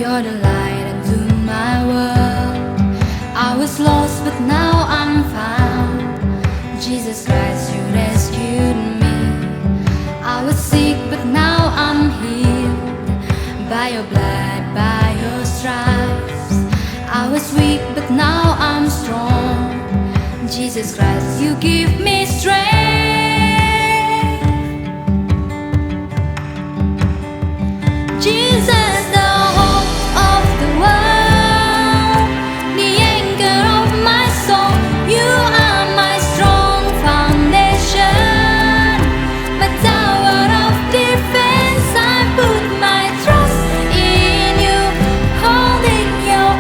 You're the light into my world. I was lost but now I'm found. Jesus Christ, you rescued me. I was sick but now I'm healed. By your blood, by your stripes. I was weak but now I'm strong. Jesus Christ, you give me strength. Jesus, the hope of the world, the anchor of my soul. You are my strong foundation, my tower of defense. I put my trust in you, holding your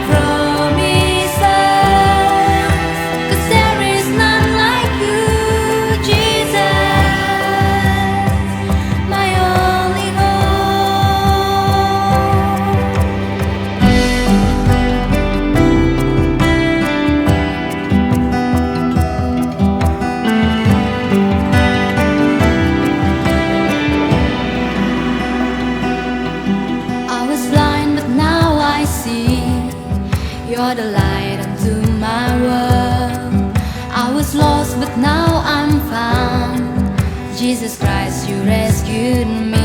promises. 'Cause there is none like you, Jesus, my only hope. I was blind but now I see. You're the light unto my world. I was lost but now I'm found. Jesus Christ, you rescued me.